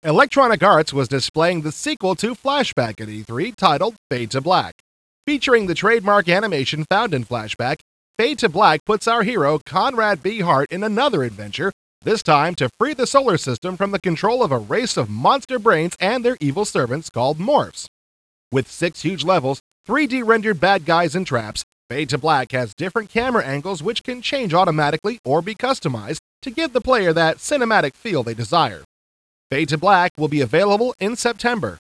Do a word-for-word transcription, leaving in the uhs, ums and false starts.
Electronic Arts was displaying the sequel to Flashback at E three titled Fade to Black. Featuring the trademark animation found in Flashback, Fade to Black puts our hero Conrad B. Hart in another adventure, this time to free the solar system from the control of a race of monster brains and their evil servants called Morphs. With six huge levels, three D rendered bad guys and traps, Fade to Black has different camera angles which can change automatically or be customized to give the player that cinematic feel they desire. Fade to Black will be available in September.